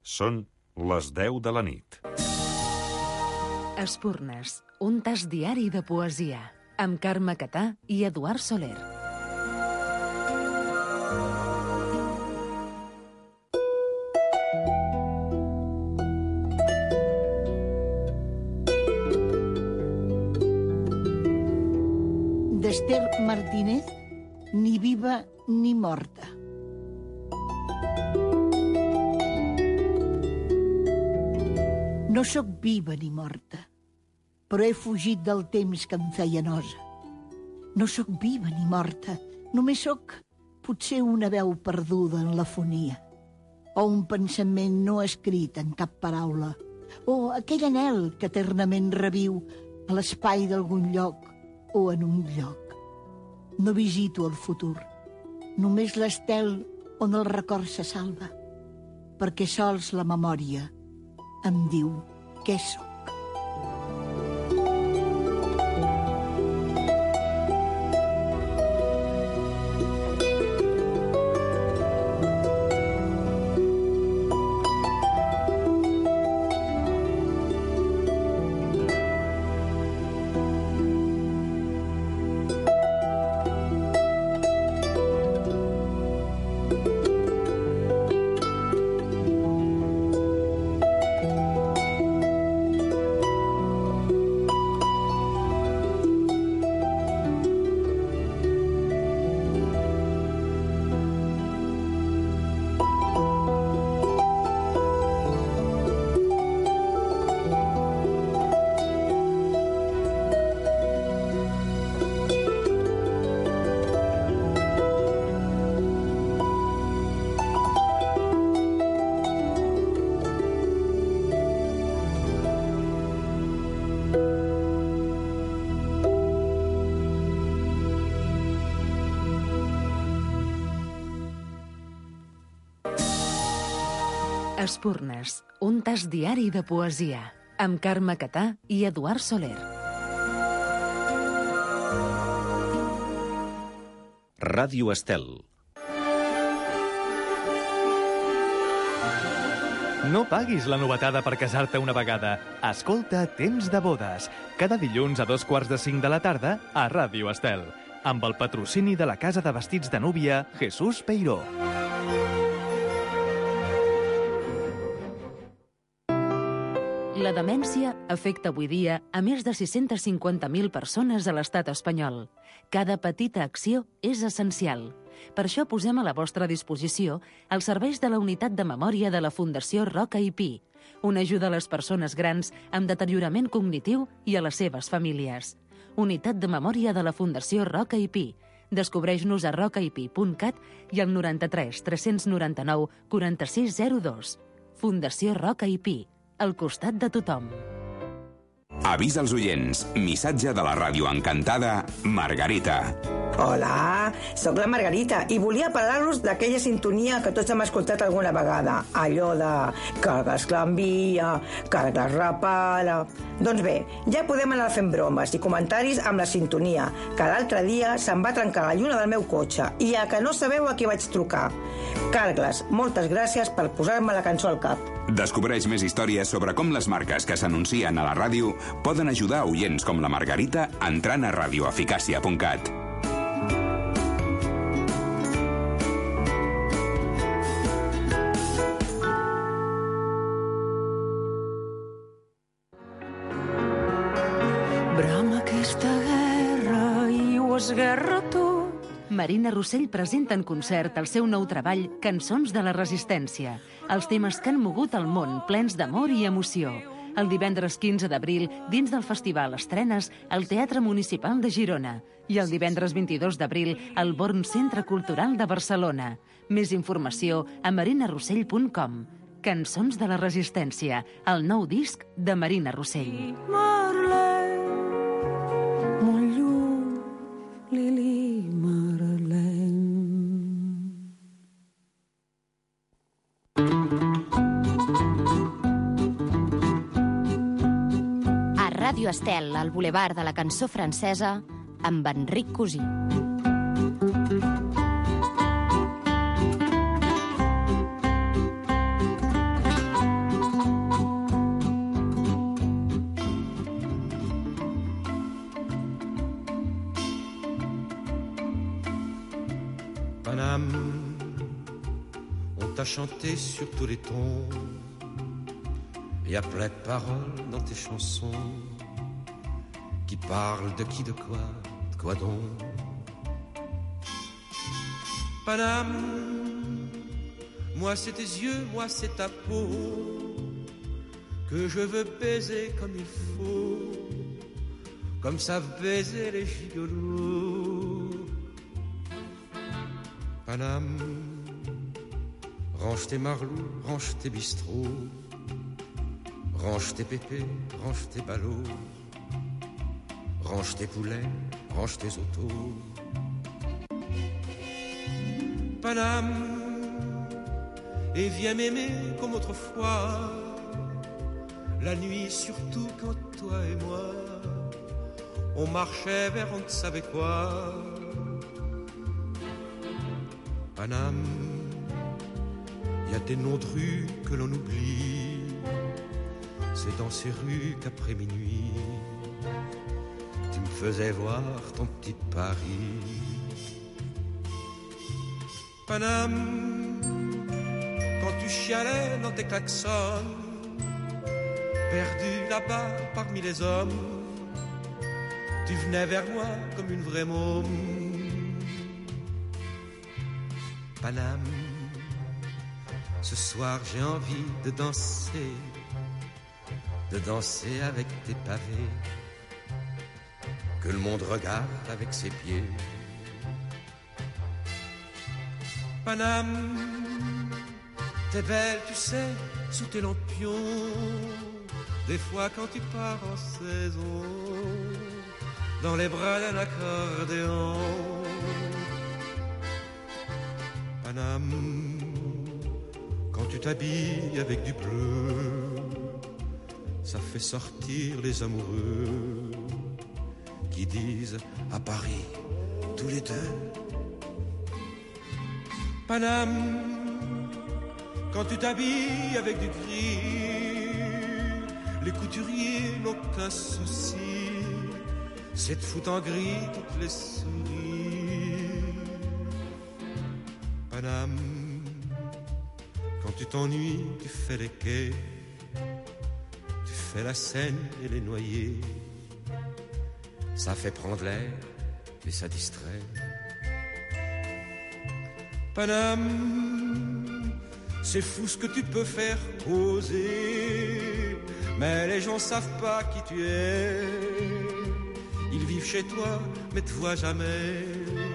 Són les 10 de la nit. Espurnes, un tas diari de poesia, amb Carme Catà i Eduard Soler. D'Ester Martínez, ni viva ni morta. No sóc viva ni morta, però he fugit del temps que em feia nosa. No sóc viva ni morta, només sóc potser una veu perduda en la fonia, o un pensament no escrit en cap paraula, o aquell anhel que eternament reviu a l'espai d'algun lloc o en un lloc. No visito el futur, només l'estel on el record se salva, perquè sols la memòria em diu què sóc. Espurnes, un tas diari de poesia, amb Carme Catà i Eduard Soler. Ràdio Estel. No paguis la novetada per casar-te una vegada. Escolta Temps de bodes, cada dilluns a 4:45 de la tarda a Ràdio Estel, amb el patrocini de la casa de vestits de núvia Jesús Peiró. La demència afecta avui dia a més de 650.000 persones a l'estat espanyol. Cada petita acció és essencial. Per això posem a la vostra disposició els serveis de la Unitat de Memòria de la Fundació Roca i Pi, una ajuda a les persones grans amb deteriorament cognitiu i a les seves famílies. Unitat de Memòria de la Fundació Roca i Pi. Descobreix-nos a rocaipi.cat i al 93 399 4602. Fundació Roca i Pi, al costat de tothom. Avís als oients. Missatge de la ràdio encantada, Margarita. Hola, sóc la Margarita i volia parlar-vos d'aquella sintonia que tots hem escoltat alguna vegada. Allò de cargues l'envia, cargues repara... Doncs bé, ja podem anar fent bromes i comentaris amb la sintonia, que l'altre dia se'm va trencar la lluna del meu cotxe i a que no sabeu a qui vaig trucar. Carglass, moltes gràcies per posar-me la cançó al cap. Descobreix més històries sobre com les marques que s'anuncien a la ràdio poden ajudar a oients com la Margarita entrant a radioeficàcia.cat. Brama aquesta guerra i ho esguerra tot. Marina Rossell presenta en concert el seu nou treball Cançons de la Resistència, els temes que han mogut el món, plens d'amor i emoció. El divendres 15 d'abril, dins del Festival Estrenes, al Teatre Municipal de Girona. I el divendres 22 d'abril, al Born Centre Cultural de Barcelona. Més informació a marinarossell.com. Cançons de la Resistència, el nou disc de Marina Rossell. Molt lluny, Lili Marlene. A Ràdio Estel, al Boulevard de la Cançó Francesa, amb Enric Cosí. t'as chanté sur tous les tons. Y a plein de paroles dans tes chansons qui parlent de qui, de quoi donc. Paname, moi c'est tes yeux, moi c'est ta peau que je veux baiser comme il faut, comme savent baiser les gigolos. Paname, range tes marlous, range tes bistrots, range tes pépés, range tes ballots, range tes poulets, range tes autos. Paname, et viens m'aimer comme autrefois, la nuit surtout quand toi et moi on marchait vers on ne savait quoi. Paname, y a des noms de rues que l'on oublie, c'est dans ces rues qu'après minuit tu me faisais voir ton petit Paris. Paname, quand tu chialais dans tes klaxons, perdu là-bas parmi les hommes, tu venais vers moi comme une vraie môme. Paname, ce soir j'ai envie de danser avec tes pavés, que le monde regarde avec ses pieds. Paname, t'es belle, tu sais, sous tes lampions, des fois quand tu pars en saison, dans les bras d'un accordéon. Paname, quand tu t'habilles avec du bleu, ça fait sortir les amoureux qui disent à Paris tous les deux. Paname, quand tu t'habilles avec du gris, les couturiers n'ont qu'un souci, c'est de foutre en gris toutes les souris. Paname, quand tu t'ennuies, tu fais les quais, tu fais la Seine et les noyers, ça fait prendre l'air et ça distrait. Paname, c'est fou ce que tu peux faire oser, mais les gens savent pas qui tu es. Ils vivent chez toi, mais te voient jamais.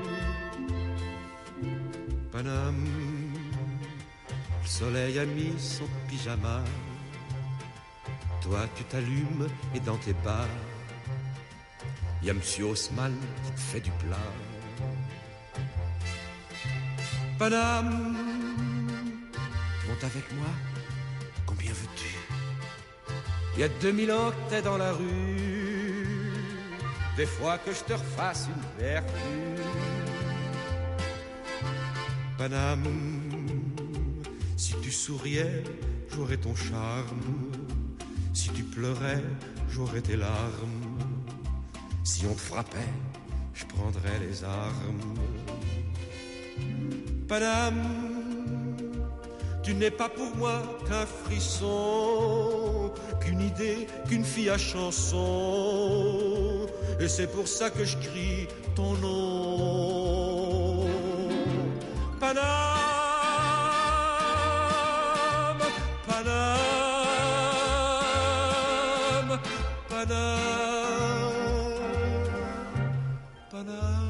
Paname, le soleil a mis son pyjama, toi tu t'allumes et dans tes bars, y a Monsieur Haussmann qui te fait du plat. Paname, monte avec moi, combien veux-tu? Il y a 2000 ans que t'es dans la rue, des fois que je te refasse une vertu. Paname, si tu souriais, j'aurais ton charme, si tu pleurais, j'aurais tes larmes, si on te frappait, je prendrais les armes. Paname, tu n'es pas pour moi qu'un frisson, qu'une idée, qu'une fille à chanson, et c'est pour ça que je crie ton nom. Paname, Paname, Paname, Paname.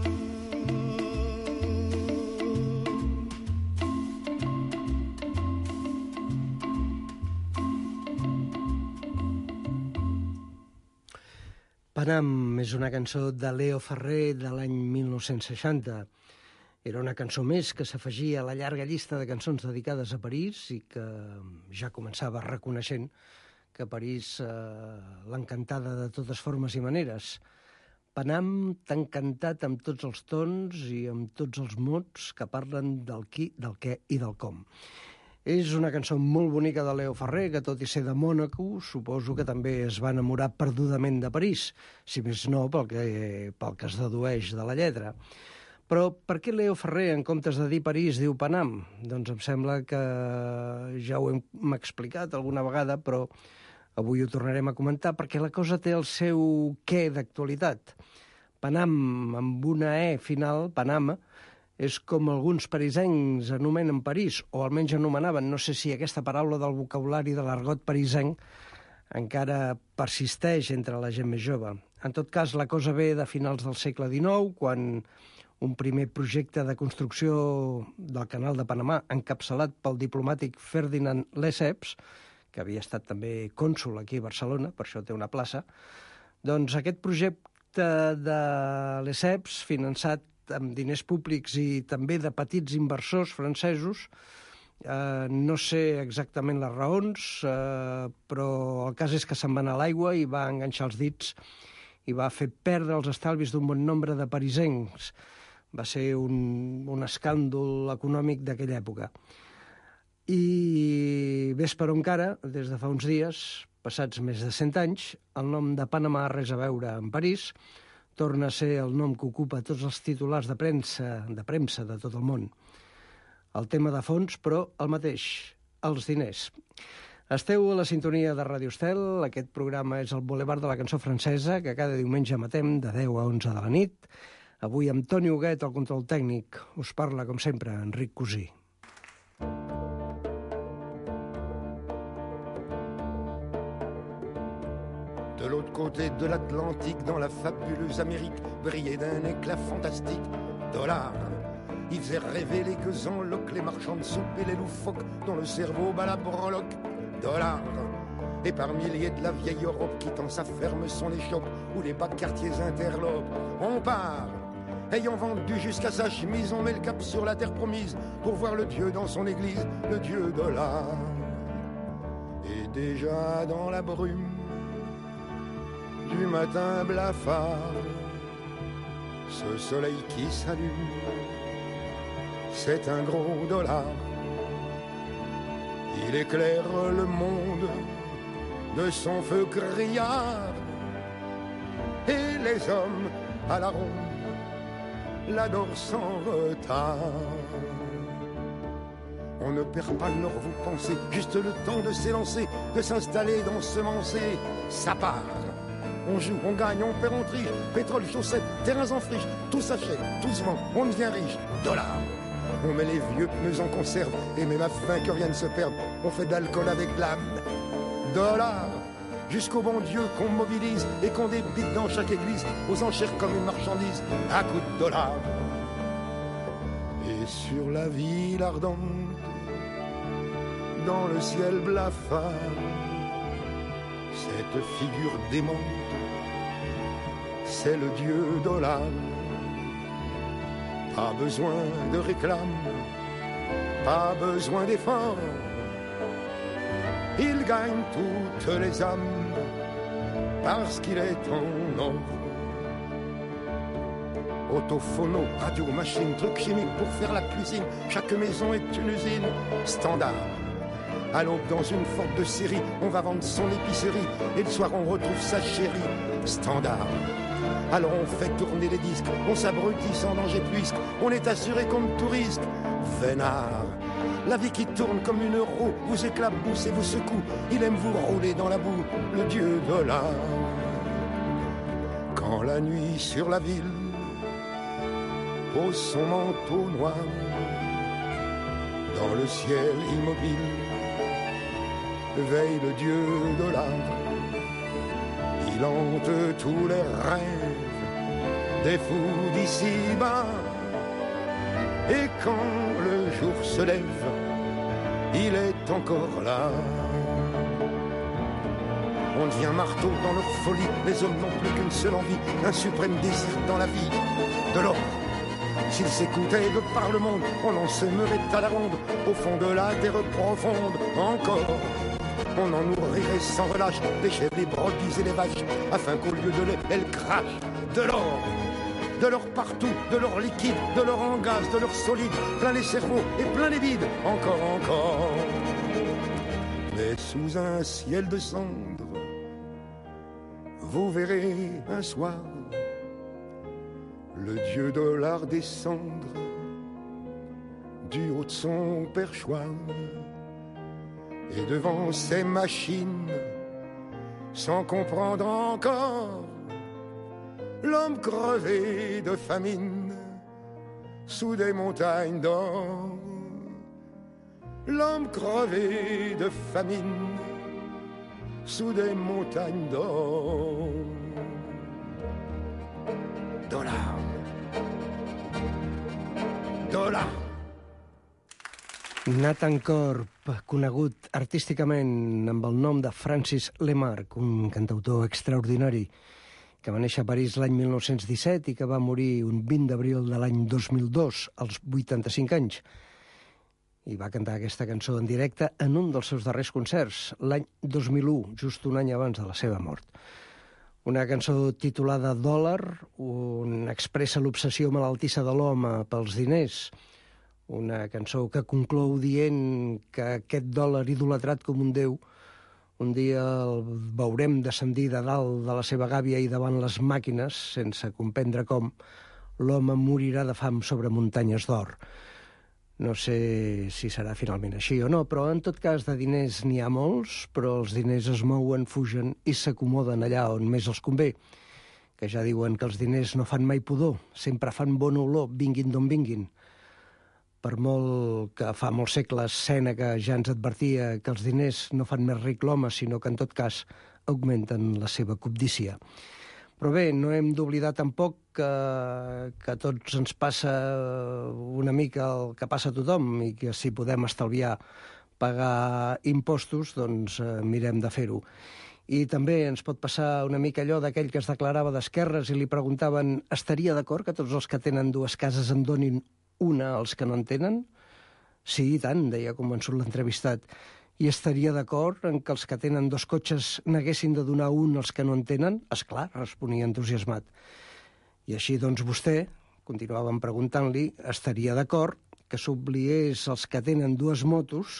Panam és una cançó de Leo Ferrer de l'any 1960. Era una cançó més que s'afegia a la llarga llista de cançons dedicades a París i que ja començava reconeixent que París l'encantada de totes formes i maneres. Panam tan cantat amb tots els tons i amb tots els mots que parlen del qui, del què i del com. És una cançó molt bonica de Leo Ferrer, que tot i ser de Mònaco, suposo que també es va enamorar perdudament de París, si més no pel que es dedueix de la lletra. Però per què Leo Ferrer, en comptes de dir París, diu Panam? Doncs em sembla que ja ho hem explicat alguna vegada, però avui ho tornarem a comentar, perquè la cosa té el seu què d'actualitat. Panam, amb una E final, Panama, és com alguns parisencs anomenen París, o almenys anomenaven. No sé si aquesta paraula del vocabulari de l'argot parisenc encara persisteix entre la gent més jove. En tot cas, la cosa ve de finals del segle XIX, quan un primer projecte de construcció del canal de Panamà, encapçalat pel diplomàtic Ferdinand Lesseps, que havia estat també cònsol aquí a Barcelona, per això té una plaça, doncs aquest projecte de Lesseps, finançat amb diners públics i també de petits inversors francesos, no sé exactament les raons, però el cas és que se'n va anar a l'aigua i va enganxar els dits i va fer perdre els estalvis d'un bon nombre de parisencs. Va ser un escàndol econòmic d'aquella època. I ves per on cara, des de fa uns dies, passats més de 100 anys, el nom de Panamà res a veure amb París, torna a ser el nom que ocupa tots els titulars de premsa de tot el món. El tema de fons, però el mateix, els diners. Esteu a la sintonia de Ràdio Estel, aquest programa és el Boulevard de la Cançó Francesa, que cada diumenge emetem de 10 a 11 de la nit. Avui amb Toni Huguet, al control tècnic, us parla, com sempre, Enric Cosí. De l'autre côté de l'Atlantique, dans la fabuleuse Amérique, brillait d'un éclat fantastique. Dollars, il faisait rêver les gueux en loques, les marchands de soupe et les loufoques, dont le cerveau bat la breloque. Dollars, et par milliers de la vieille Europe, quittant sa ferme son échoppe, où les bas quartiers interlopent. On part, ayant vendu jusqu'à sa chemise, on met le cap sur la terre promise, pour voir le Dieu dans son église, le Dieu dollar. Et déjà dans la brume du matin blafard, ce soleil qui s'allume, c'est un gros dollar. Il éclaire le monde de son feu criard, et les hommes à la ronde l'adorent sans retard. On ne perd pas l'heure, vous pensez, juste le temps de s'élancer, de s'installer, d'ensemencer. Ça part. On joue, on gagne, on perd, on triche. Pétrole, chaussettes, terrains en friche. Tout s'achète, tout se vend, on devient riche. Dollars. On met les vieux pneus en conserve, et même afin que rien ne se perde, on fait de l'alcool avec l'âme. Dollars. Jusqu'au bon Dieu qu'on mobilise et qu'on débite dans chaque église, aux enchères comme une marchandise, à coups de dollars. Et sur la ville ardente, dans le ciel blafard, cette figure démente, c'est le Dieu dollar. Pas besoin de réclame, pas besoin d'effort. Il gagne toutes les âmes parce qu'il est en or. Autophono, radio, machine, trucs chimiques pour faire la cuisine. Chaque maison est une usine standard. À l'aube, dans une forte de série, on va vendre son épicerie. Et le soir, on retrouve sa chérie standard. Alors on fait tourner les disques, on s'abrutit sans danger puisque on est assuré contre tout risque. Vénard. La vie qui tourne comme une roue vous éclabousse et vous secoue. Il aime vous rouler dans la boue, le Dieu dollar. Quand la nuit sur la ville pose son manteau noir, dans le ciel immobile veille le Dieu dollar. Il hante tous les rêves des fous d'ici-bas. Et quand le jour se lève, il est encore là. On devient marteau dans leur folie. Les hommes n'ont plus qu'une seule envie, un suprême désir dans la vie, de l'or. S'ils s'écoutaient de par le monde, on en sèmerait à la ronde, au fond de la terre profonde encore. On en nourrirait sans relâche les chèvres, les brebis et les vaches, afin qu'au lieu de lait, elles crachent de l'or. De l'or partout, de l'or liquide, de l'or en gaz, de l'or solide, plein les cerveaux et plein les vides, encore, encore. Mais sous un ciel de cendres, vous verrez un soir le dieu dollar descendre du haut de son perchoir, et devant ces machines, sans comprendre encore, l'homme crevé de famine sous des montagnes d'or. L'homme crevé de famine sous des montagnes d'or. Dollar. Dollar. Nathan Corp, conegut artísticament amb el nom de Francis Lemarque, un cantautor extraordinari que va néixer a París l'any 1917 i que va morir un 20 d'abril de l'any 2002, als 85 anys. I va cantar aquesta cançó en directe en un dels seus darrers concerts, l'any 2001, just un any abans de la seva mort. Una cançó titulada Dòlar, on expressa l'obsessió malaltissa de l'home pels diners. Una cançó que conclou dient que aquest dòlar idolatrat com un déu un dia el veurem descendir de dalt de la seva gàbia i davant les màquines, sense comprendre com, l'home morirà de fam sobre muntanyes d'or. No sé si serà finalment així o no, però en tot cas de diners n'hi ha molts, però els diners es mouen, fugen i s'acomoden allà on més els convé. Que ja diuen que els diners no fan mai pudor, sempre fan bona olor, vinguin d'on vinguin. Per molt que fa molts segles Sèneca ja ens advertia que els diners no fan més ric l'home, sinó que en tot cas augmenten la seva cobdícia. Però bé, no hem d'oblidar tampoc que a tots ens passa una mica el que passa a tothom i que si podem estalviar pagar impostos, doncs mirem de fer-ho. I també ens pot passar una mica allò d'aquell que es declarava d'esquerres i li preguntaven estaria d'acord que tots els que tenen dues cases en donin una als que no en tenen? Sí, i tant, deia convençut l'entrevistat. I estaria d'acord en que els que tenen dos cotxes n'haguessin de donar un als que no en tenen? Esclar, responia entusiasmat. I així, doncs, vostè, continuàvem preguntant-li, estaria d'acord que s'obliés els que tenen dues motos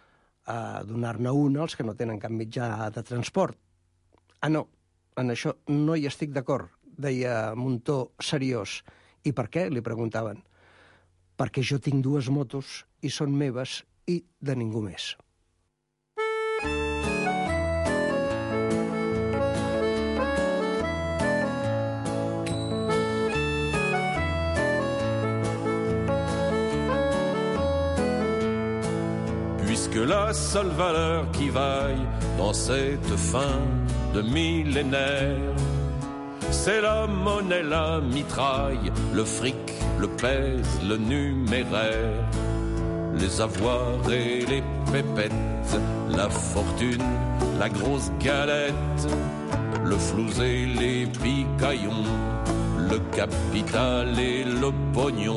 a donar-ne una als que no tenen cap mitjà de transport. Ah, no, en això no hi estic d'acord, deia amb un to seriós. I per què? Li preguntaven. Perquè jo tinc dues motos i són meves i de ningú més. Puisque la seule valeur qui vaille dans cette fin de millénaire, c'est la monnaie, la mitraille, le fric, le pèse, le numéraire, les avoirs et les pépettes, la fortune, la grosse galette, le flouze et les picaillons, le capital et le pognon.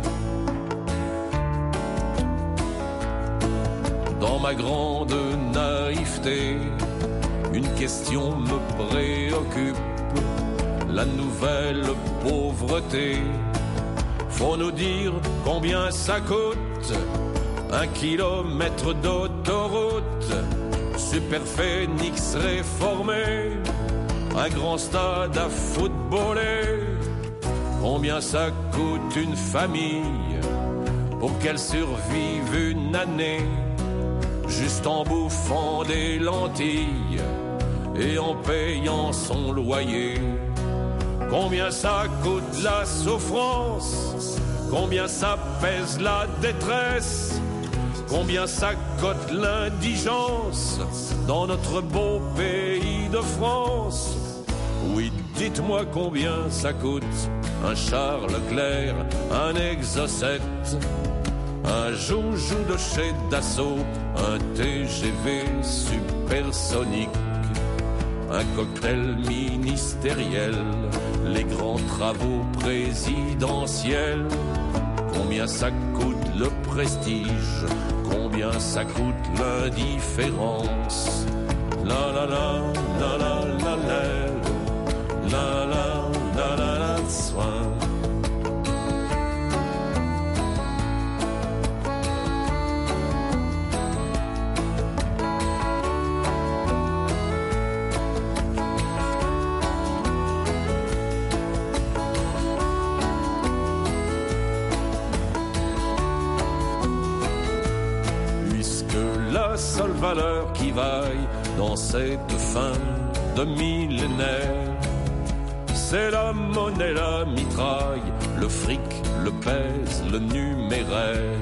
Dans ma grande naïveté, une question me préoccupe, la nouvelle pauvreté. Faut nous dire combien ça coûte, 1 kilomètre d'autoroute, Superphénix réformé, un grand stade à footballer. Combien ça coûte une famille pour qu'elle survive une année, juste en bouffant des lentilles et en payant son loyer. Combien ça coûte la souffrance, combien ça pèse la détresse, combien ça coûte l'indigence dans notre beau pays de France. Oui, dites-moi combien ça coûte un Charles Leclerc, un Exocet, un joujou de chez Dassault, un TGV supersonique, un cocktail ministériel, les grands travaux présidentiels. Combien ça coûte le prestige, combien ça coûte l'indifférence. La la la la la la la la la la la soin. valeur qui vaille dans cette fin de millénaire. C'est la monnaie, la mitraille, le fric, le pèse, le numéraire.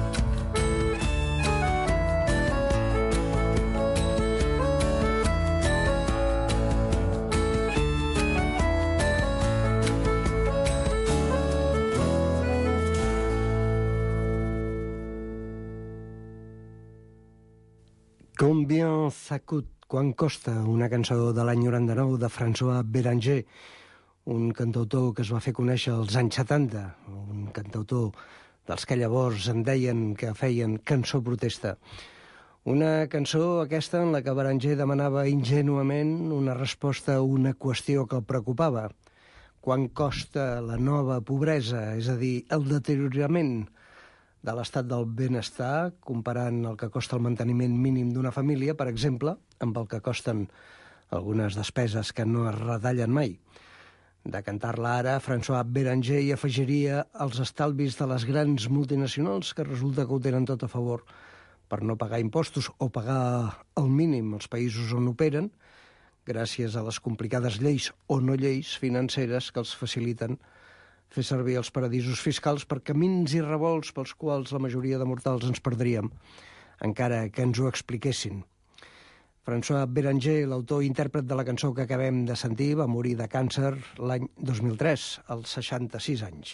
Combien ça coûte? Quan costa? Una cançó de l'any 99 de François Béranger, un cantautor que es va fer conèixer als anys 70, un cantautor dels que llavors en deien que feien cançó protesta. Una cançó aquesta en la que Béranger demanava ingènuament una resposta a una qüestió que el preocupava. Quan costa la nova pobresa, és a dir, el deteriorament de l'estat del benestar, comparant el que costa el manteniment mínim d'una família, per exemple, amb el que costen algunes despeses que no es retallen mai. De cantar-la ara, François Béranger hi afegiria els estalvis de les grans multinacionals que resulta que ho tenen tot a favor per no pagar impostos o pagar el mínim als països on operen, gràcies a les complicades lleis o no lleis financeres que els faciliten fer servir els paradisos fiscals per camins i revolts pels quals la majoria de mortals ens perdríem, encara que ens ho expliquessin. François Béranger, l'autor i intèrpret de la cançó que acabem de sentir, va morir de càncer l'any 2003, als 66 anys.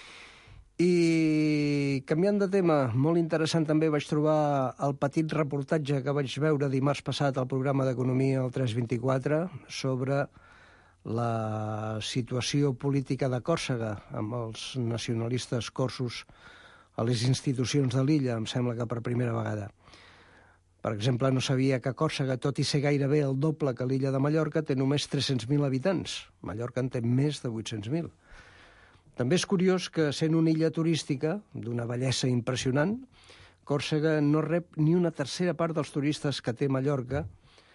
I canviant de tema, molt interessant també vaig trobar el petit reportatge que vaig veure dimarts passat al programa d'Economia al 324 sobre la situació política de Còrsega amb els nacionalistes corsos a les institucions de l'illa, em sembla que per primera vegada. Per exemple, no sabia que Còrsega, tot i ser gairebé el doble que l'illa de Mallorca, té només 300.000 habitants. Mallorca en té més de 800.000. També és curiós que, sent una illa turística d'una bellesa impressionant, Còrsega no rep ni una tercera part dels turistes que té Mallorca,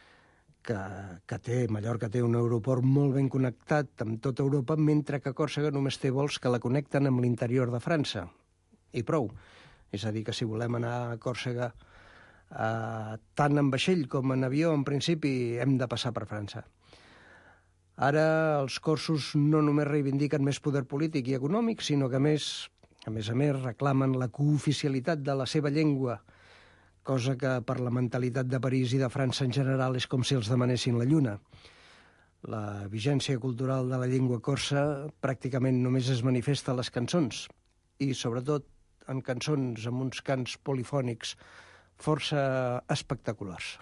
Mallorca té un aeroport molt ben connectat amb tota Europa, mentre que Còrsega només té vols que la connecten amb l'interior de França. I prou. És a dir, que si volem anar a Còrsega tant en vaixell com en avió, en principi hem de passar per França. Ara els corsos no només reivindiquen més poder polític i econòmic, sinó que a més reclamen la cooficialitat de la seva llengua, cosa que per la mentalitat de París i de França en general és com si els demanessin la lluna. La vigència cultural de la llengua corsa pràcticament només es manifesta a les cançons, i sobretot en cançons amb uns cants polifònics força espectaculars.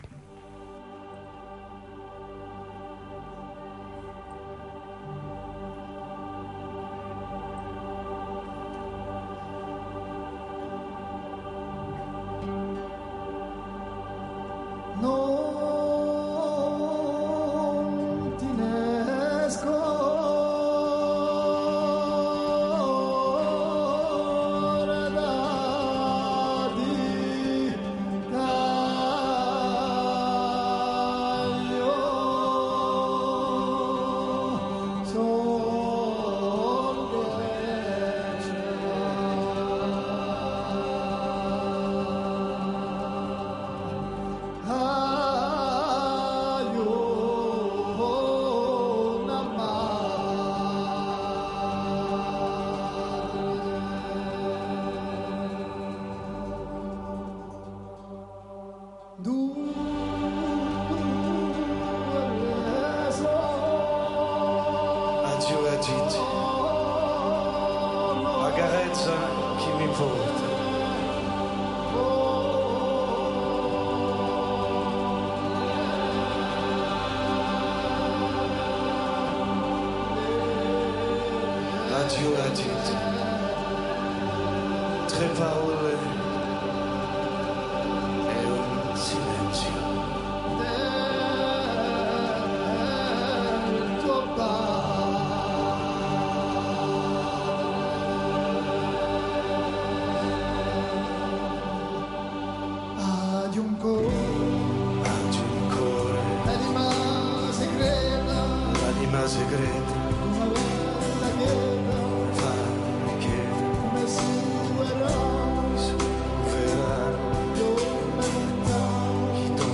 Chi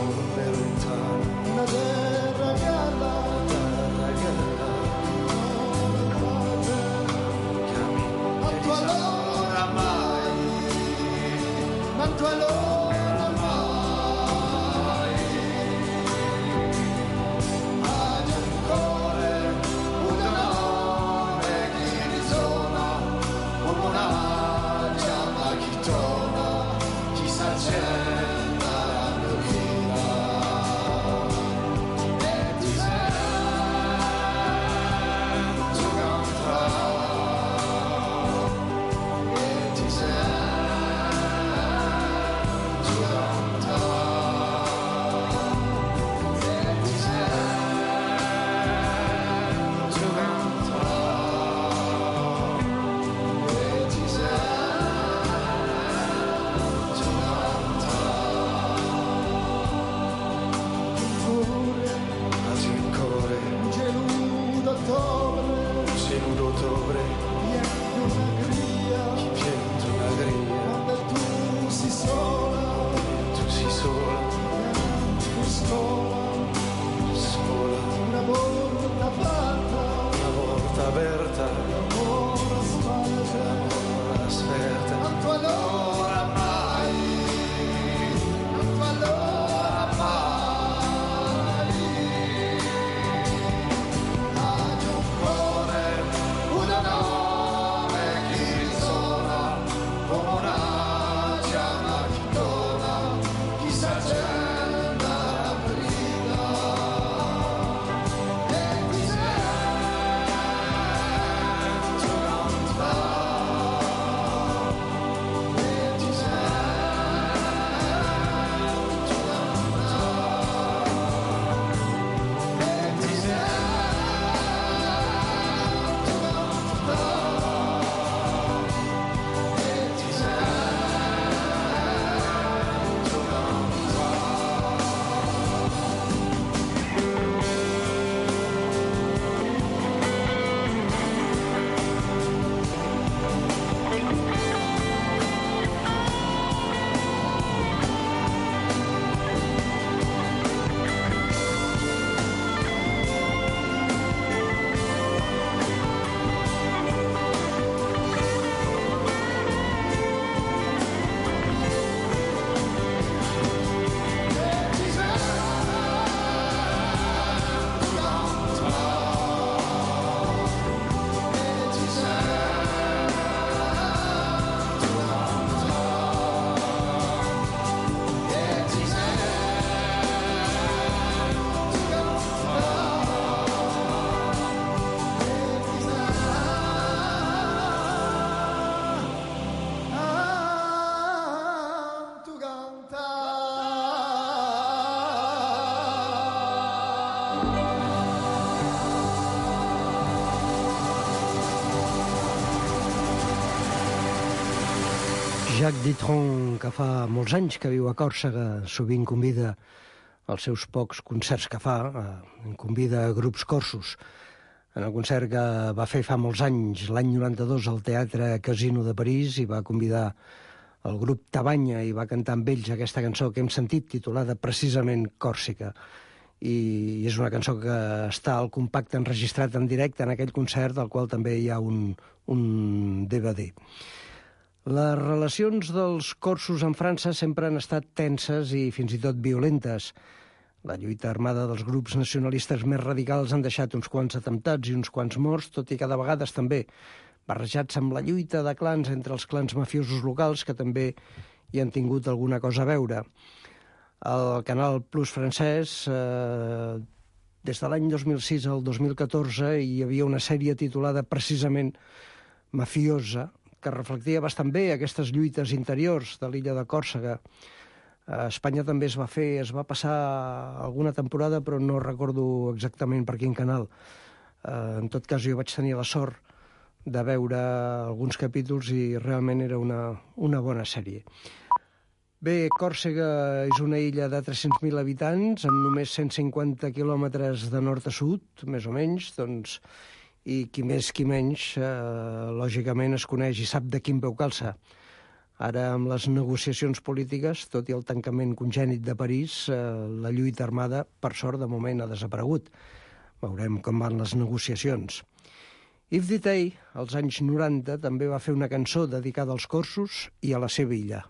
Jacques Dutronc, que fa molts anys que viu a Còrsega, sovint convida als seus pocs concerts que fa, convida a grups corsos. En el concert que va fer fa molts anys, l'any 92, al Teatre Casino de París, i va convidar el grup Tabanya i va cantar amb ells aquesta cançó que hem sentit, titulada precisament Còrsega. I és una cançó que està al compacte enregistrat en directe en aquell concert, del qual també hi ha un DVD. Les relacions dels corsos amb França sempre han estat tenses i fins i tot violentes. La lluita armada dels grups nacionalistes més radicals han deixat uns quants atemptats i uns quants morts, tot i que de vegades també barrejats amb la lluita de clans entre els clans mafiosos locals, que també hi han tingut alguna cosa a veure. Al Canal Plus francès, des de l'any 2006 al 2014, hi havia una sèrie titulada precisament Mafiosa, que reflectia bastant bé aquestes lluites interiors de l'illa de Còrsega. A Espanya també es va passar alguna temporada, però no recordo exactament per quin canal. En tot cas, jo vaig tenir la sort de veure alguns capítols i realment era una bona sèrie. Bé, Còrsega és una illa de 300.000 habitants, amb només 150 quilòmetres de nord a sud, més o menys, doncs, i qui més qui menys, lògicament es coneix i sap de quin peu calça. Ara, amb les negociacions polítiques, tot i el tancament congènit de París, la lluita armada, per sort, de moment ha desaparegut. Veurem com van les negociacions. Yves Ditey, als anys 90, també va fer una cançó dedicada als corsos i a la seva illa.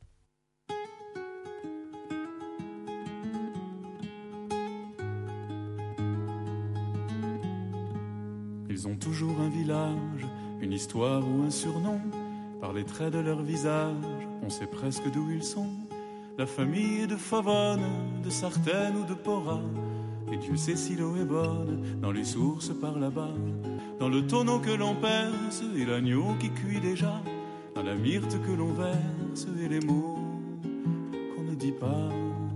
Ils ont toujours un village, une histoire ou un surnom. Par les traits de leur visage, on sait presque d'où ils sont. La famille de Favonne, de Sartène ou de Pora. Et Dieu sait si l'eau est bonne, dans les sources par là-bas. Dans le tonneau que l'on perce et l'agneau qui cuit déjà. Dans la myrte que l'on verse et les mots qu'on ne dit pas.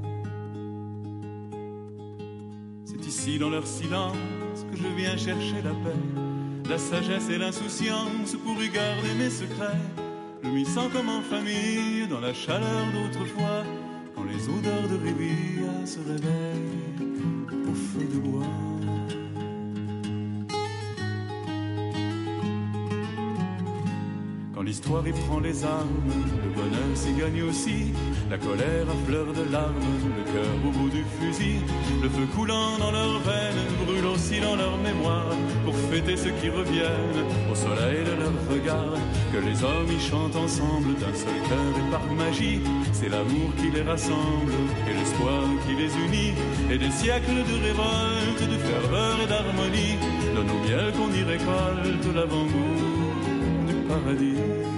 C'est ici dans leur silence que je viens chercher la paix, la sagesse et l'insouciance pour y garder mes secrets. Je m'y sens comme en famille, dans la chaleur d'autrefois, quand les odeurs de rivière se réveillent au feu de bois. Quand l'histoire y prend les armes, le bonheur s'y gagne aussi. La colère à fleur de larmes, le cœur au bout du fusil. Le feu coulant dans leurs veines, brûle aussi dans leur mémoire. Pour fêter ceux qui reviennent, au soleil de leur regard. Que les hommes y chantent ensemble d'un seul cœur et par magie. C'est l'amour qui les rassemble et l'espoir qui les unit. Et des siècles de révolte, de ferveur et d'harmonie. Donne au miel qu'on y récolte l'avant-goût du paradis.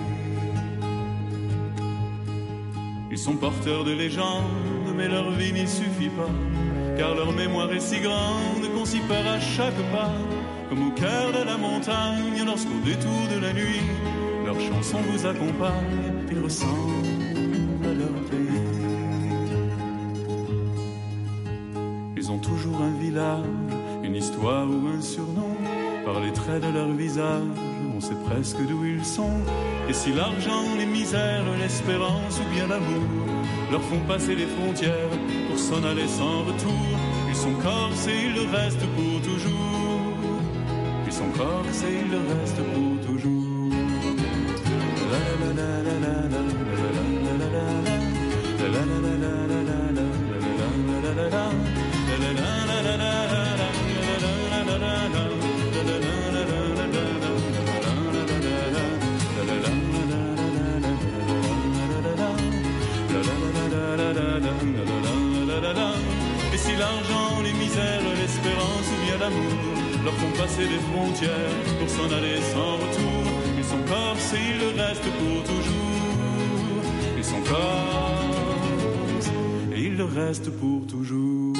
Ils sont porteurs de légendes, mais leur vie n'y suffit pas. Car leur mémoire est si grande qu'on s'y perd à chaque pas. Comme au cœur de la montagne, lorsqu'au détour de la nuit, leurs chansons vous accompagnent et ressemblent à leur pays. Ils ont toujours un village, une histoire ou un surnom. Par les traits de leur visage, on sait presque d'où ils sont. Et si l'argent, les misères, l'espérance ou bien l'amour leur font passer les frontières pour s'en aller sans retour, ils sont corses et ils le restent pour toujours. Ils sont corses et ils le restent pour toujours. La la la la la la la la la la la Et si l'argent, les misères, l'espérance ou bien l'amour leur font passer des frontières pour s'en aller sans retour, ils sont corses et ils le restent pour toujours. Ils sont corses et ils le restent pour toujours.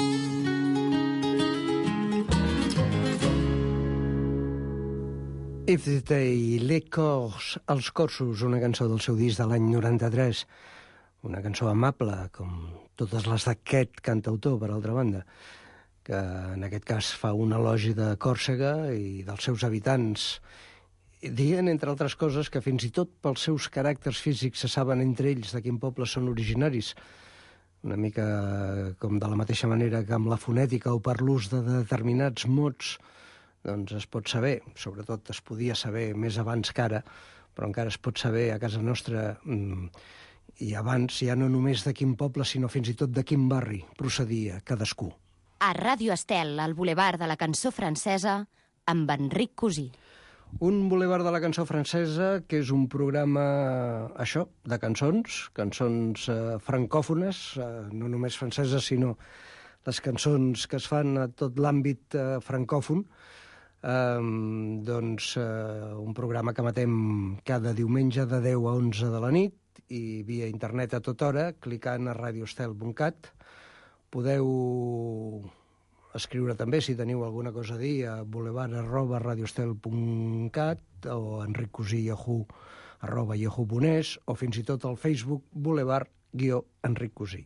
Yves Ditey, Els Corsos, una cançó del seu disc de l'any 93. Una cançó amable, com totes les d'aquest cantautor, per altra banda, que en aquest cas fa un elogi de Còrsega i dels seus habitants dient, entre altres coses, que fins i tot pels seus caràcters físics se saben entre ells de quin poble són originaris. Una mica com de la mateixa manera que amb la fonètica o per l'ús de determinats mots, doncs es pot saber, sobretot es podia saber més abans que ara, però encara es pot saber a casa nostra i abans ja no només de quin poble, sinó fins i tot de quin barri procedia cadascú. A Ràdio Estel, al Boulevard de la Cançó Francesa, amb Enric Cosí. Un Boulevard de la Cançó Francesa, que és un programa, això, de cançons francòfones, no només franceses, sinó les cançons que es fan a tot l'àmbit francòfon. Un programa que emetem cada diumenge de 10 a 11 de la nit i via internet a tota hora, clicant a radioestel.cat. Podeu escriure també, si teniu alguna cosa a dir, a boulevard@radioestel.cat o enriccosí@yahoo.es o fins i tot al Facebook boulevard-Enric Cosí.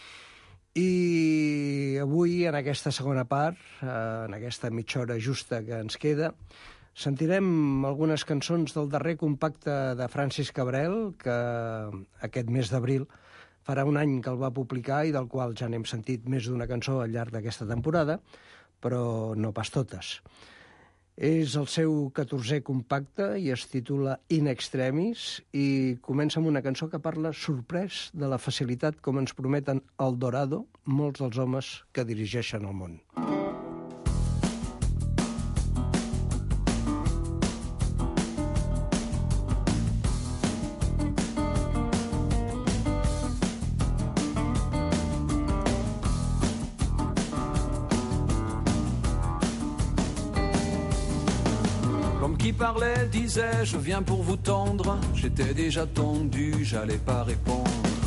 I avui, en aquesta segona part, en aquesta mitja hora justa que ens queda, sentirem algunes cançons del darrer compacte de Francis Cabrel, que aquest mes d'abril farà un any que el va publicar i del qual ja n'hem sentit més d'una cançó al llarg d'aquesta temporada, però no pas totes. És el seu 14è compacte i es titula In Extremis i comença amb una cançó que parla sorprès de la facilitat com ens prometen El Dorado molts dels homes que dirigeixen el món. Qui parlait disait je viens pour vous tendre. J'étais déjà tendu, j'allais pas répondre.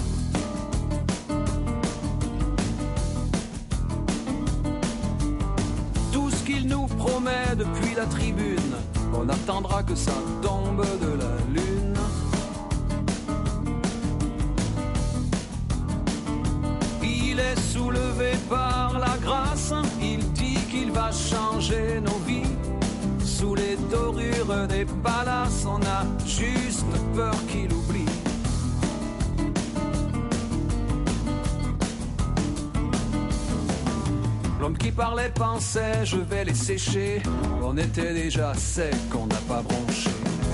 Tout ce qu'il nous promet depuis la tribune, on attendra que ça tombe de la lune. Il est soulevé par la grâce, il dit qu'il va changer nos vies. Sous les dorures des palaces, on a juste peur qu'il oublie. L'homme qui parlait pensait, je vais les sécher. On était déjà sec, on n'a pas bronché.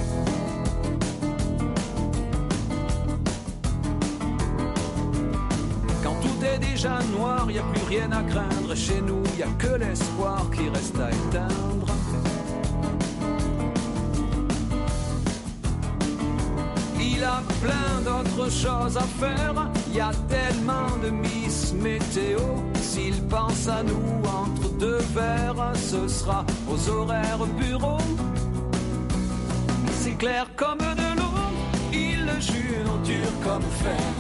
Quand tout est déjà noir, y a plus rien à craindre. Chez nous, y a que l'espoir qui reste à éteindre. Il a plein d'autres choses à faire. Il y a tellement de Miss Météo. S'il pense à nous entre deux verres, ce sera aux horaires bureau. C'est clair comme de l'eau, il le jure, dur comme fer.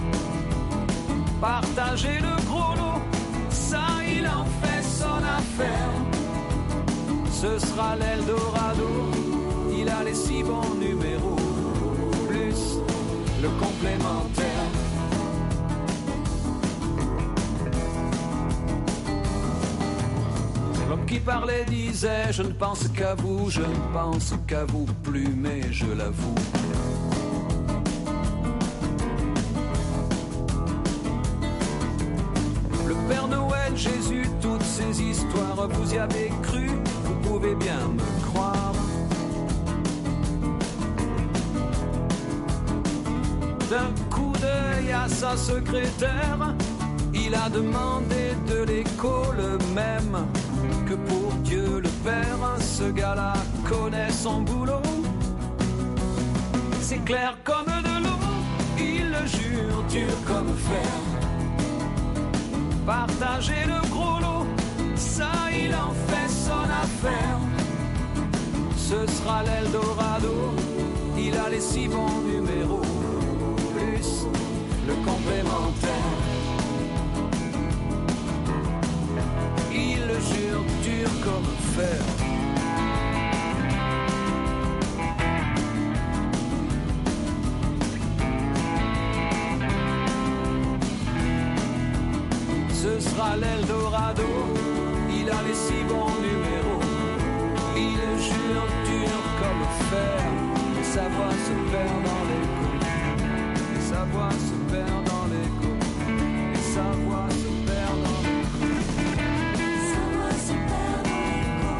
Partager le gros lot, ça il en fait son affaire. Ce sera l'Eldorado, il a les 6 bons numéros. Le complémentaire. L'homme qui parlait disait je ne pense qu'à vous, je ne pense qu'à vous plus, mais je l'avoue. Le Père Noël, Jésus, toutes ces histoires, vous y avez cru, vous pouvez bien me croire. D'un coup d'œil à sa secrétaire, il a demandé de l'écho le même que pour Dieu le Père. Ce gars-là connaît son boulot. C'est clair comme de l'eau, il le jure, dur comme fer. Partager le gros lot, ça il en fait son affaire. Ce sera l'Eldorado, il a les 6 bons numéros. Le complémentaire. Il le jure, dur comme fer. Ce sera l'Eldorado, il a les 6 bons numéros. Il le jure, dur comme fer. faire. Et sa voix se perd dans l'écho. Et sa voix se perd dans l'écho. Et sa voix se perd dans l'écho. Sa voix se perd dans l'écho.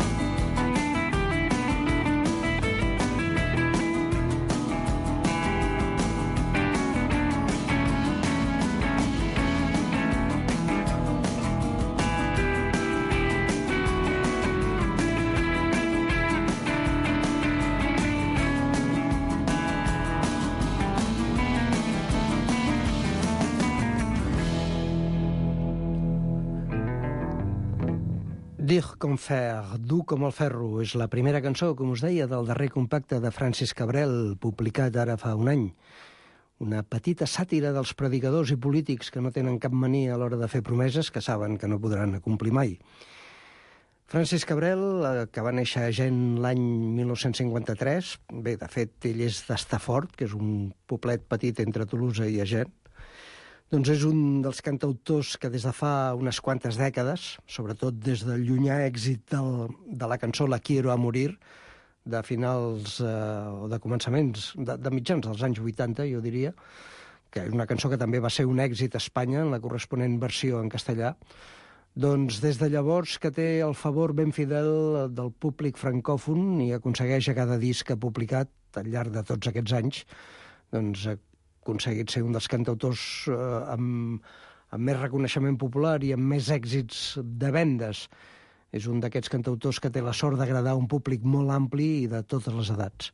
Dir com fer, dur com el ferro, és la primera cançó, com us deia, del darrer compacte de Francis Cabrel, publicat ara fa un any. Una petita sàtira dels predicadors i polítics que no tenen cap mania a l'hora de fer promeses que saben que no podran acomplir mai. Francis Cabrel, que va néixer a Gent l'any 1953, bé, de fet, ell és d'Estafort, que és un poblet petit entre Tolosa i Gent, doncs és un dels cantautors que des de fa unes quantes dècades, sobretot des del llunyà èxit de la cançó La quiero a morir, de finals o de començaments, de mitjans dels anys 80, jo diria, que és una cançó que també va ser un èxit a Espanya en la corresponent versió en castellà, doncs des de llavors que té el favor ben fidel del públic francòfon i aconsegueix a cada disc que ha publicat al llarg de tots aquests anys, doncs aconseguit ser un dels cantautors amb més reconeixement popular i amb més èxits de vendes. És un d'aquests cantautors que té la sort d'agradar a un públic molt ampli i de totes les edats.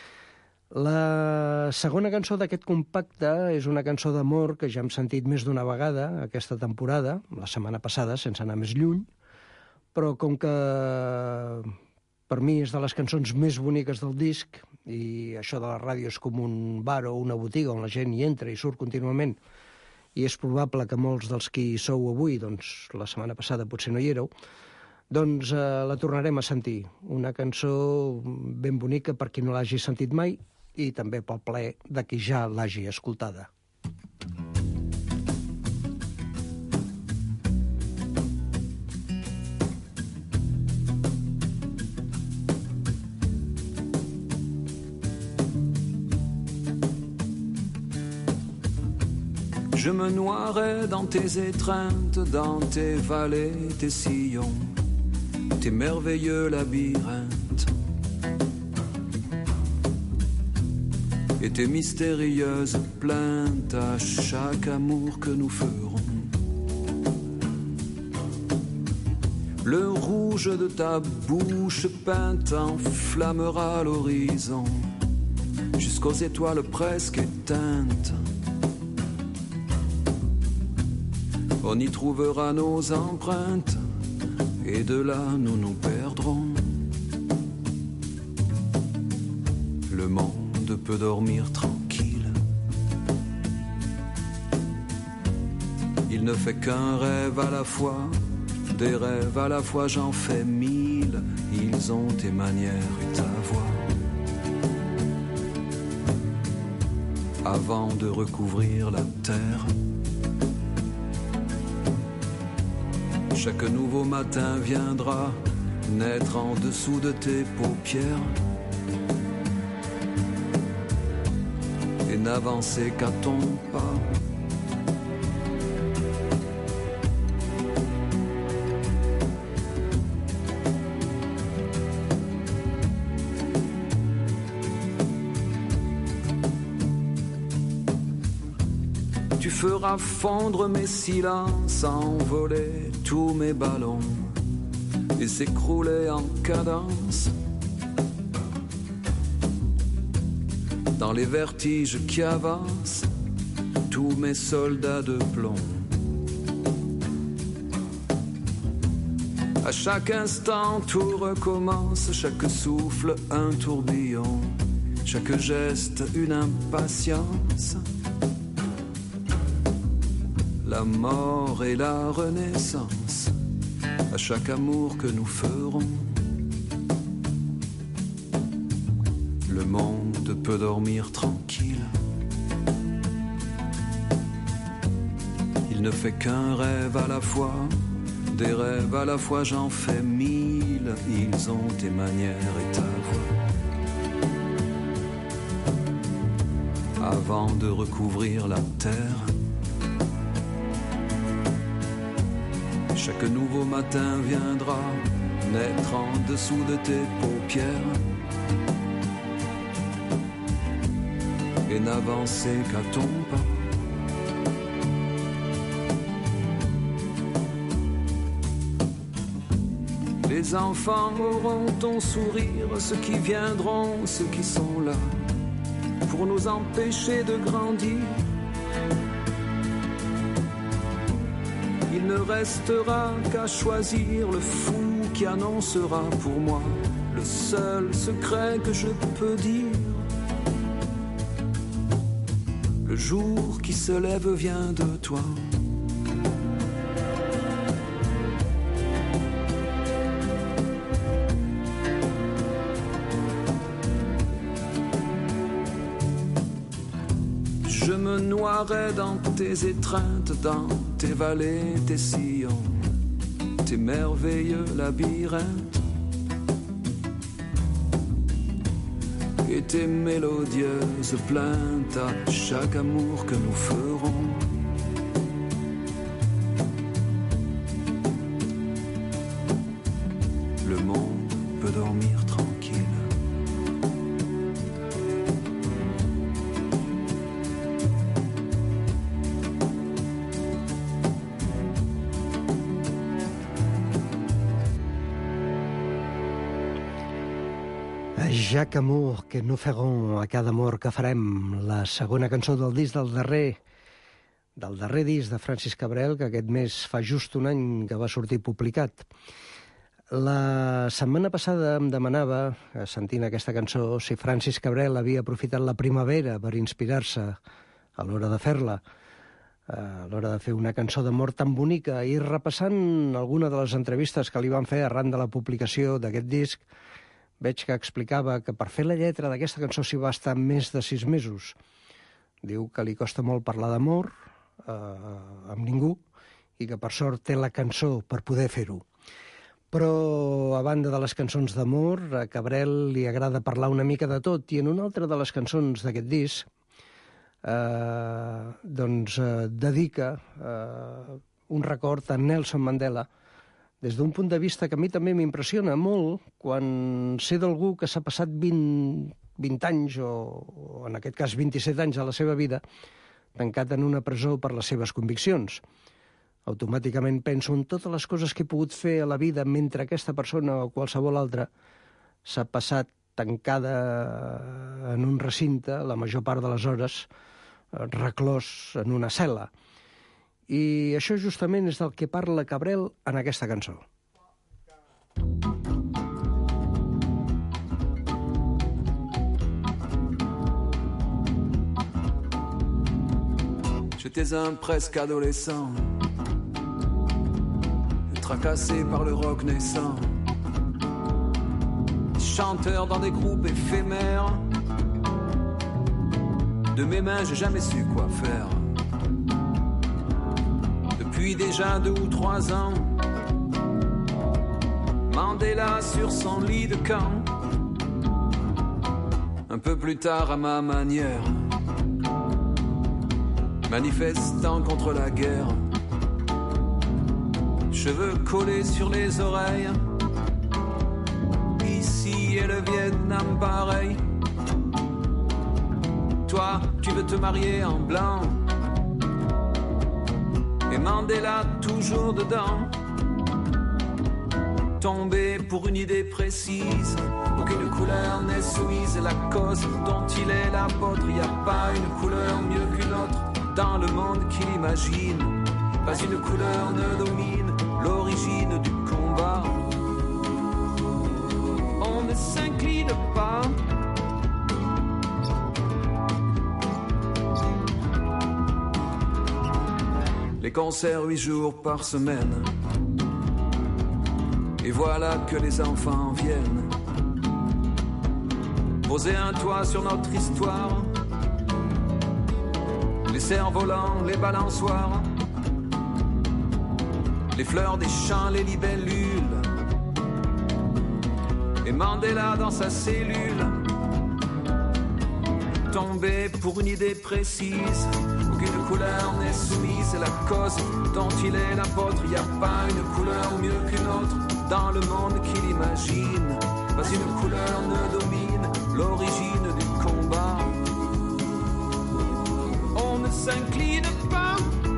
La segona cançó d'aquest compacte és una cançó d'amor que ja hem sentit més d'una vegada aquesta temporada, la setmana passada, sense anar més lluny, però com que per mi és de les cançons més boniques del disc, i això de la ràdio és com un bar o una botiga on la gent hi entra i surt contínuament, i és probable que molts dels qui hi sou avui, doncs la setmana passada potser no hi éreu, doncs la tornarem a sentir. Una cançó ben bonica per qui no l'hagi sentit mai i també pel plaer de qui ja l'hagi escoltada. Je me noierai dans tes étreintes, dans tes vallées, tes sillons, tes merveilleux labyrinthes et tes mystérieuses plaintes à chaque amour que nous ferons. Le rouge de ta bouche peinte enflammera l'horizon jusqu'aux étoiles presque éteintes. On y trouvera nos empreintes et de là nous nous perdrons. Le monde peut dormir tranquille. Il ne fait qu'un rêve à la fois, des rêves à la fois j'en fais 1000. Ils ont tes manières et ta voix. Avant de recouvrir la terre, chaque nouveau matin viendra naître en dessous de tes paupières et n'avancer qu'à ton pas. Tu feras fondre mes silences, envoler tous mes ballons et s'écrouler en cadence dans les vertiges qui avancent, tous mes soldats de plomb. À chaque instant tout recommence, chaque souffle un tourbillon, chaque geste une impatience. La mort et la renaissance, à chaque amour que nous ferons. Le monde peut dormir tranquille. Il ne fait qu'un rêve à la fois, des rêves à la fois j'en fais 1000. Ils ont tes manières et ta voix. avant de recouvrir la terre. Chaque nouveau matin viendra naître en dessous de tes paupières et n'avancer qu'à ton pas. Les enfants auront ton sourire, ceux qui viendront, ceux qui sont là, pour nous empêcher de grandir. Il ne restera qu'à choisir le fou qui annoncera pour moi le seul secret que je peux dire. Le jour qui se lève vient de toi. Je me noierai dans tes étreintes, dans tes vallées, tes sillons, tes merveilleux labyrinthes et tes mélodieuses plaintes à chaque amour que nous ferons. Le monde peut dormir tranquille. Jacques Amour, que no farem a cada amor que farem, la segona cançó del disc del darrer disc de Francis Cabrel, que aquest mes fa just un any que va sortir publicat. La setmana passada em demanava, sentint aquesta cançó, si Francis Cabrel havia aprofitat la primavera per inspirar-se a l'hora de fer-la, a l'hora de fer una cançó d'amor tan bonica, i repassant alguna de les entrevistes que li van fer arran de la publicació d'aquest disc, veig que explicava que per fer la lletra d'aquesta cançó s'hi va estar més de 6 mesos. Diu que li costa molt parlar d'amor amb ningú i que per sort té la cançó per poder fer-ho. Però a banda de les cançons d'amor, a Cabrel li agrada parlar una mica de tot, i en una altra de les cançons d'aquest disc dedica un record a Nelson Mandela, des d'un punt de vista que a mi també m'impressiona molt quan sé d'algú que s'ha passat 20 anys, o en aquest cas 27 anys de la seva vida, tancat en una presó per les seves conviccions. Automàticament penso en totes les coses que he pogut fer a la vida mentre aquesta persona o qualsevol altra s'ha passat tancada en un recinte la major part de les hores, reclòs en una cel·la. I això justament és del que parla Cabrel en aquesta cançó. J'étais un presque adolescent, tracassé par le rock naissant, chanteur dans des groupes éphémères. De mes mains, j'ai jamais su quoi faire. Depuis déjà 2 ou 3 ans, Mandela sur son lit de camp. Un peu plus tard à ma manière, manifestant contre la guerre, cheveux collés sur les oreilles, ici et le Vietnam pareil. Toi, tu veux te marier en blanc, et Mandela toujours dedans. Tombé pour une idée précise, aucune couleur n'est soumise, la cause dont il est l'apôtre. Il n'y a pas une couleur mieux qu'une autre dans le monde qu'il imagine. Pas une couleur ne domine l'origine du combat. On ne s'incline pas. Les concerts 8 jours par semaine, et voilà que les enfants viennent poser un toit sur notre histoire. Les cerfs-volants, les balançoires, les fleurs des champs, les libellules, et Mandela dans sa cellule, tombé pour une idée précise. Aucune couleur n'est soumise à la cause dont il est l'apôtre. Y a pas une couleur mieux qu'une autre dans le monde qu'il imagine. Pas une couleur ne domine l'origine du combat. On ne s'incline pas.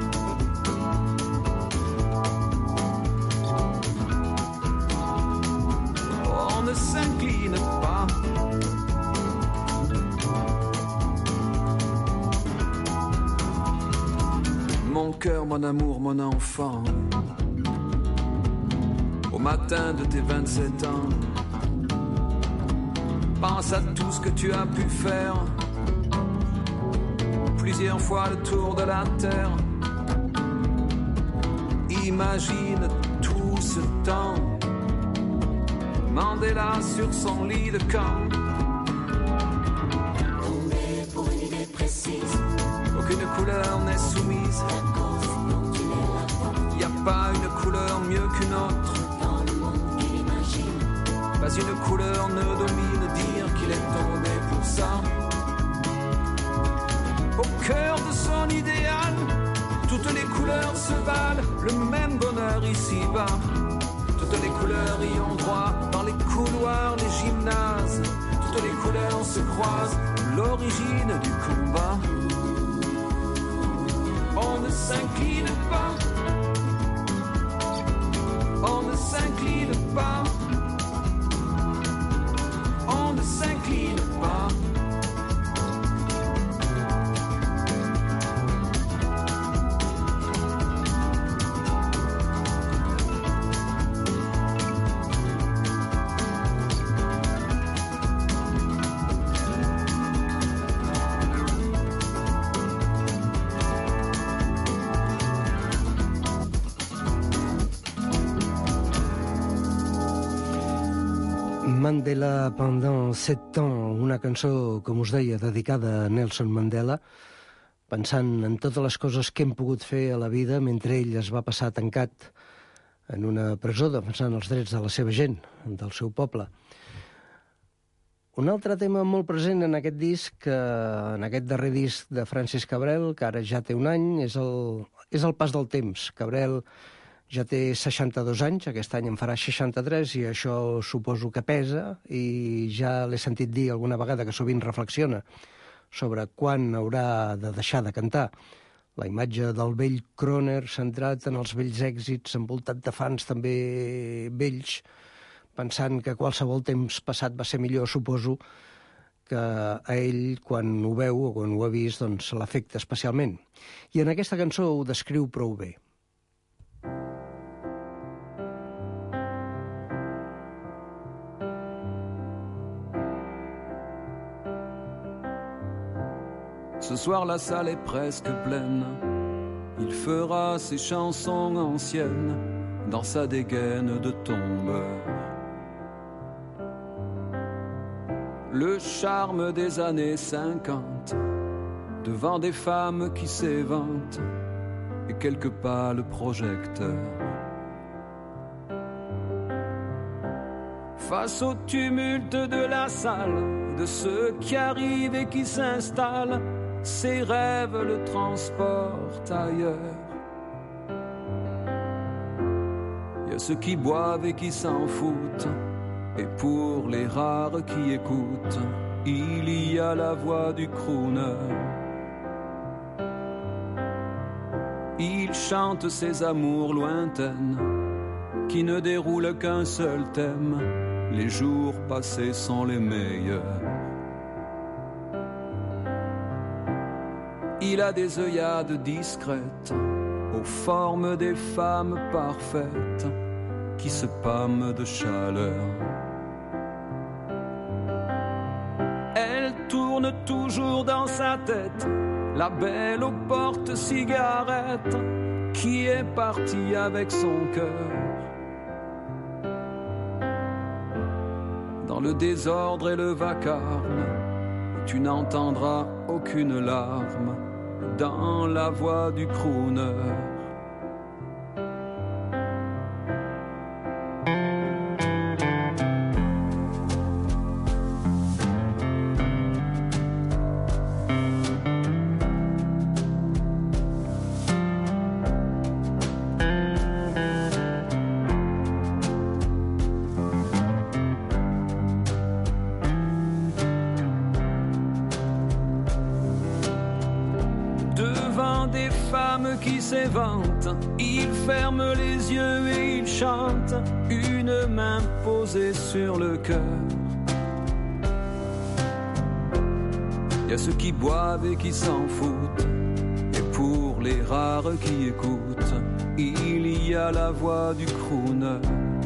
On ne s'incline pas. Mon cœur, mon amour, mon enfant. Au matin de tes 27 ans, pense à tout ce que tu as pu faire. Plusieurs fois le tour de la terre. Imagine tout ce temps. Mandela sur son lit de camp. Tombé pour une idée précise. Aucune couleur n'est soumise. La cause dont il est la porte. Y a pas une couleur mieux qu'une autre dans le monde qu'il imagine. Pas une couleur ne domine dire qu'il est tombé pour ça. Au cœur de son idéal, toutes les couleurs se valent, le même bonheur ici-bas. Toutes les couleurs y ont droit, dans les couloirs, les gymnases. Toutes les couleurs se croisent, l'origine du combat. On ne s'incline pas. On ne s'incline pas. On ne s'incline pas. Mandela pendant 7 ans, una cançó, com us deia, dedicada a Nelson Mandela, pensant en totes les coses que hem pogut fer a la vida mentre ell es va passar tancat en una presó, defensant els drets de la seva gent, del seu poble. Un altre tema molt present en aquest disc, en aquest darrer disc de Francis Cabrel, que ara ja té un any, és el pas del temps. Cabrel ja té 62 anys, aquest any en farà 63, i això suposo que pesa, i ja l'he sentit dir alguna vegada que sovint reflexiona sobre quan haurà de deixar de cantar. La imatge del vell crooner centrat en els vells èxits, envoltat de fans també vells, pensant que qualsevol temps passat va ser millor, suposo que a ell, quan ho veu o quan ho ha vist, doncs l'afecta especialment. I en aquesta cançó ho descriu prou bé. Ce soir la salle est presque pleine. Il fera ses chansons anciennes dans sa dégaine de tombeur. Le charme des années 50 devant des femmes qui s'éventent et quelque part le projecteur. Face au tumulte de la salle, de ceux qui arrivent et qui s'installent, ses rêves le transportent ailleurs. Il y a ceux qui boivent et qui s'en foutent, et pour les rares qui écoutent, il y a la voix du crooner. Il chante ses amours lointaines, qui ne déroulent qu'un seul thème. Les jours passés sont les meilleurs. Il a des œillades discrètes, aux formes des femmes parfaites, qui se pâment de chaleur. Elle tourne toujours dans sa tête, la belle aux porte-cigarettes, qui est partie avec son cœur. Dans le désordre et le vacarme, tu n'entendras aucune larme dans la voix du crooner. l'homme qui s'évente, il ferme les yeux et il chante, une main posée sur le cœur. Il y a ceux qui boivent et qui s'en foutent, et pour les rares qui écoutent, il y a la voix du crooner.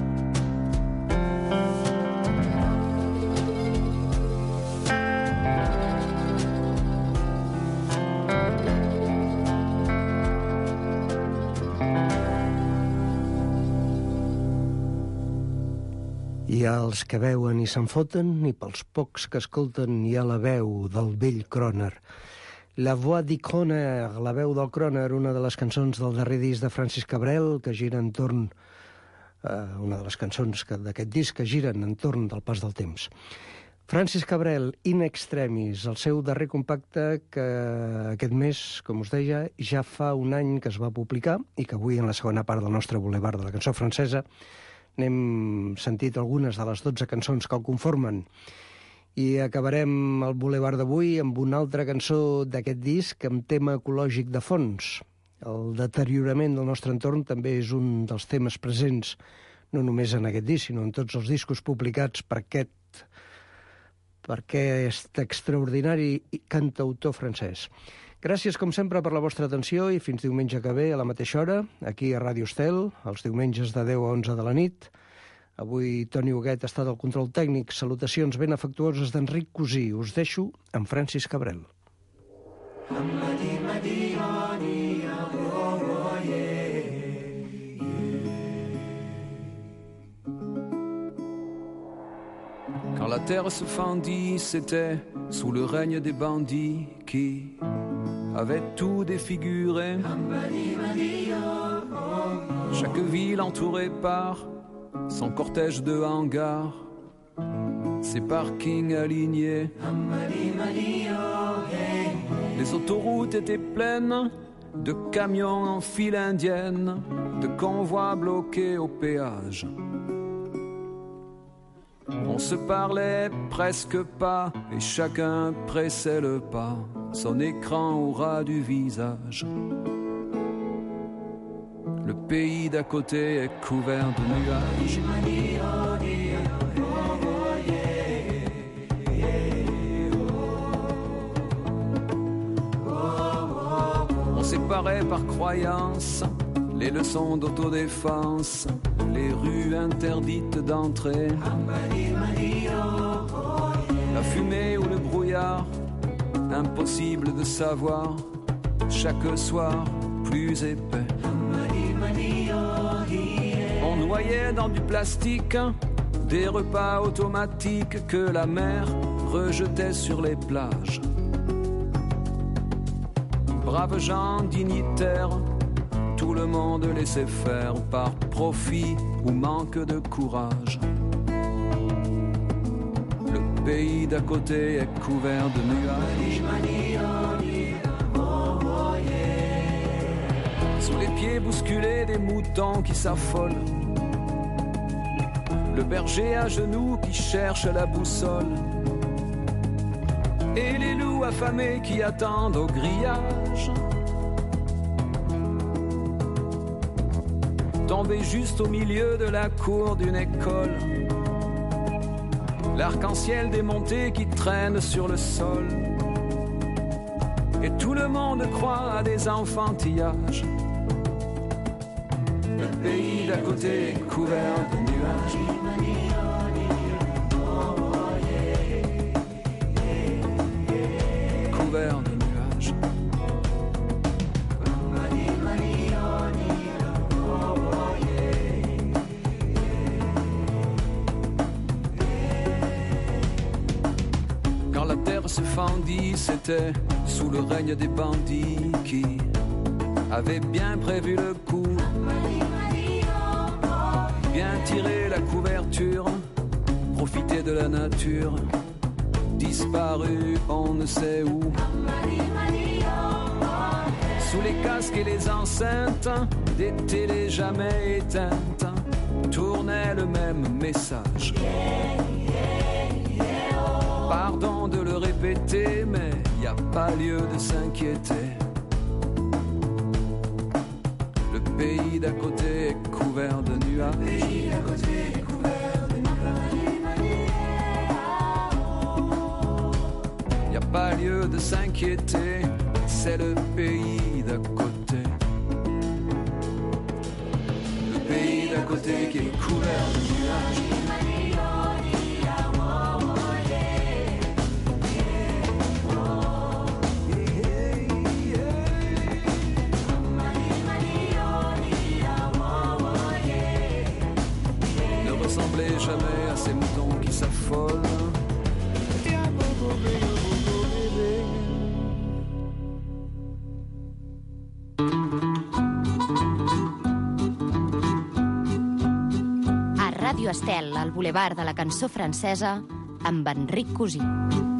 Hi ha els que veuen i se'n foten, i pels pocs que escolten hi ha la veu del vell Croner. La voix du Croner, la veu del Croner, una de les cançons del darrer disc de Francis Cabrel, que gira entorn... una de les cançons d'aquest disc que giren entorn del pas del temps. Francis Cabrel, In Extremis, el seu darrer compacte que aquest mes, com us deia, ja fa un any que es va publicar i que avui en la segona part del nostre Boulevard de la cançó francesa n'hem sentit algunes de les 12 cançons que el conformen. I acabarem el Boulevard d'avui amb una altra cançó d'aquest disc amb tema ecològic de fons. El deteriorament del nostre entorn també és un dels temes presents, no només en aquest disc, sinó en tots els discos publicats per aquest extraordinari cantautor francès. Gràcies, com sempre, per la vostra atenció i fins diumenge que ve a la mateixa hora, aquí a Ràdio Estel, els diumenges de 10 a 11 de la nit. Avui Toni Huguet està del control tècnic. Salutacions ben afectuoses d'Enric Cosí. Us deixo amb Francis Cabrel. Quand la terre se fendit, c'était sous le règne des bandits qui avaient tout défiguré. Chaque ville entourée par son cortège de hangars, ses parkings alignés. Les autoroutes étaient pleines de camions en file indienne, de convois bloqués au péage. On se parlait presque pas et chacun pressait le pas, son écran au ras du visage. Le pays d'à côté est couvert de nuages. On séparait par croyance les leçons d'autodéfense, les rues interdites d'entrée, la fumée ou le brouillard, impossible de savoir, chaque soir plus épais. On noyait dans du plastique des repas automatiques que la mer rejetait sur les plages. Braves gens dignitaires, tout le monde laissait faire par profit ou manque de courage. Le pays d'à côté est couvert de nuages. Sous les pieds bousculés des moutons qui s'affolent, le berger à genoux qui cherche la boussole, et les loups affamés qui attendent au grillage. Tombé juste au milieu de la cour d'une école, l'arc-en-ciel démonté qui traîne sur le sol, et tout le monde croit à des enfantillages. Le pays d'à côté est couvert de nuages. Couvert de nuages. Quand la terre se fendit, c'était sous le règne des bandits qui avaient bien prévu le coup, bien tiré la couverture, profiter de la nature, disparu on ne sait où. Sous les casques et les enceintes des télés jamais éteintes, tournait le même message. Pardon de le répéter, mais y a pas lieu de s'inquiéter. pays d'à côté est couvert de nuages. Y a pas lieu de s'inquiéter, c'est le pays d'à côté. Le pays d'à côté qui est couvert de nuages. Ressemblez jamais à ces moutons qui s'affolent. A Ràdio Estel, al Boulevard de la Cançó Francesa, amb Enric Cosí.